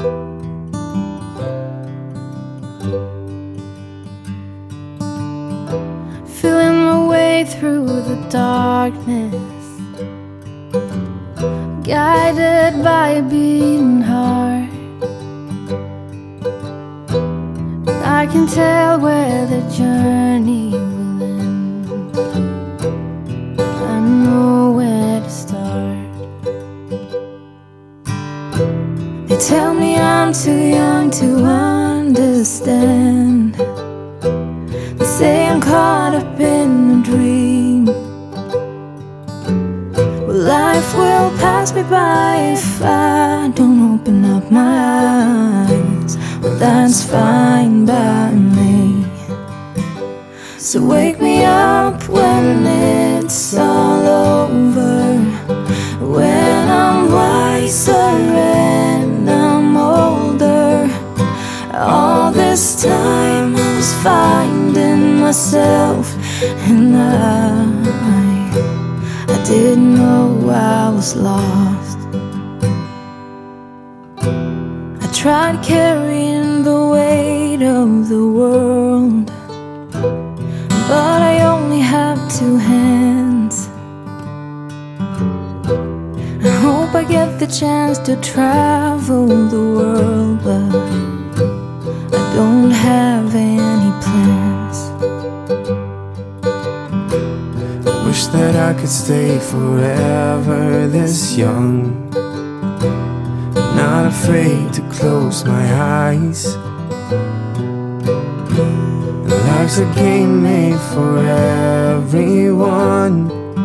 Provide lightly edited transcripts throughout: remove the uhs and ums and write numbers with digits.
Feeling my way through the darkness, guided by a beating heart. I can tell where the journey will end. I know where to start. They tell me I'm too young to understand. They say I'm caught up in a dream. Well, life will pass me by if I don't open up my eyes. Well, that's fine by me. So wake me up when it's all over, when I'm wiser and I'm older. All this time I was finding myself, and I didn't know I was lost. I tried carrying the weight of the world, but I only have two hands. I hope I get the chance to travel the world, but I don't have any plans. I wish that I could stay forever this young, not afraid to close my eyes. Life's a game made for everyone,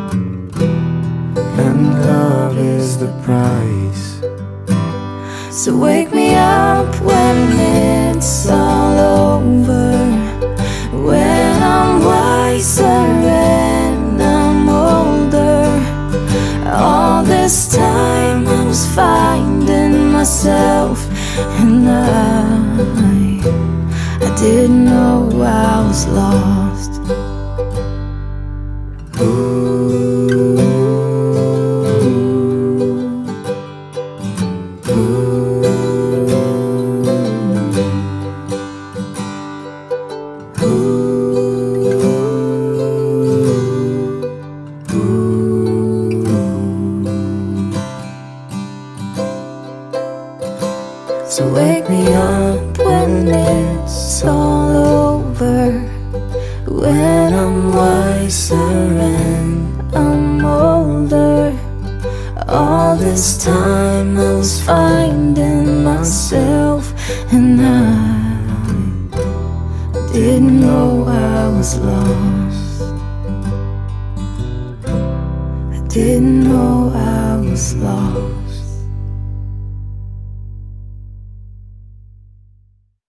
and love is the prize. So wake me up when it's all over, when I'm wiser and I'm older. All this time I was finding myself, and I didn't know I was lost. So wake me up when it's all over, when I'm wiser and I'm older. All this time I was finding myself, and I didn't know I was lost. I didn't know I was lost.